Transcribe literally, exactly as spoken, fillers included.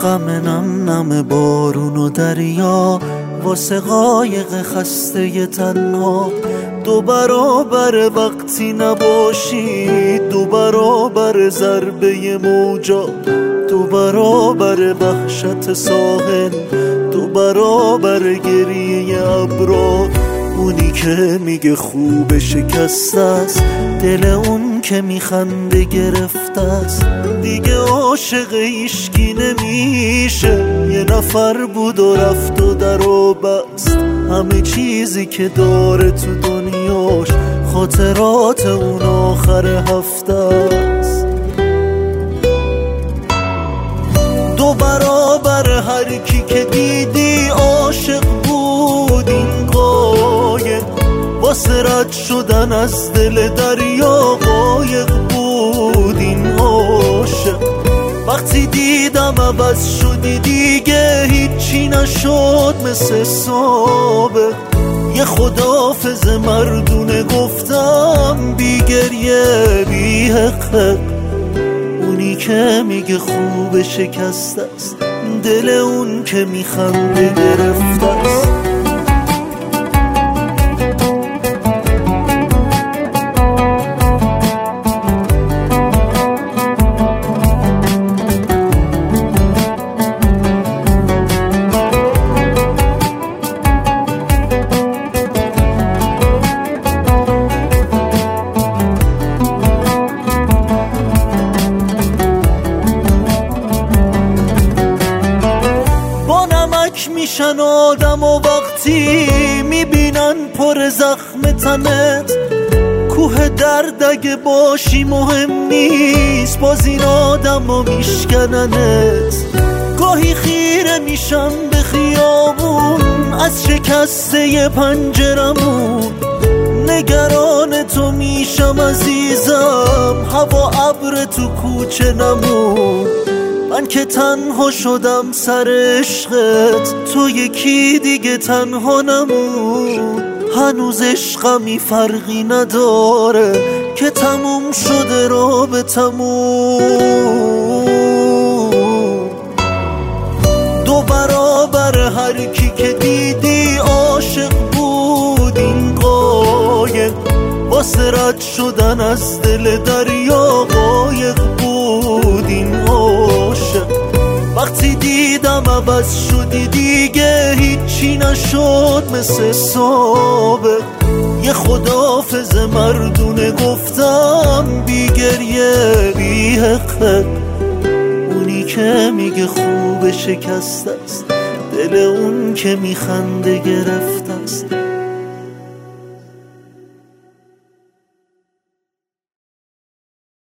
غم نم نم بارون و دریا واسه قایق خسته تنها. دو برابر وقتی نباشی، دو برابر ضربه موجا، دو برابر وحشت ساحل، دو برابر گریه ابرا. اونی که میگه خوب شکسته است، دل اون که میخنده گرفته است. دیگه عاشق ایشکی نمیشه، یه نفر بود و رفت و در و بست. همه چیزی که داره تو دنیاش خاطرات اون آخر هفته است. دو برابر هر کی که دیدی عاشق بود این قایق، واسه رد شدن از دل دریا قایق بود این عاشق. وقتی دیدم عوض شدی دیگه هیچی نشد مثل سابق. یه خداحافظ مردونه گفتم بی گریه بی حق. اونی که میگه خوب شکسته است، دل اون که میخنده گرفته است. میشن آدم و وقتی میبینن پر زخم تنت. کوه درد اگه باشی مهم نیست، باز این آدم ها میشکننت. گاهی خیره میشم به خیابون از شکسته پنجرمون، نگران تو میشم عزیزم، هوا ابر تو کوچه نمون. من که تنها شدم سر عشقت، تو یکی دیگه تنها نمون. هنوز عشقمی فرقی نداره که تموم شده رابطمون. دو برابر هر کی که دیدی عاشق بود این قایق، واسه رد شدن از دل دریا قایق بود این عاشق. وقتی دیدم عوض شدی دیگه هیچی نشد مثل سابق. یه خداحافظ مردونه گفتم بی گریه بی حق. اونی که میگه خوب شکسته است، دل اون که میخنده گرفته است.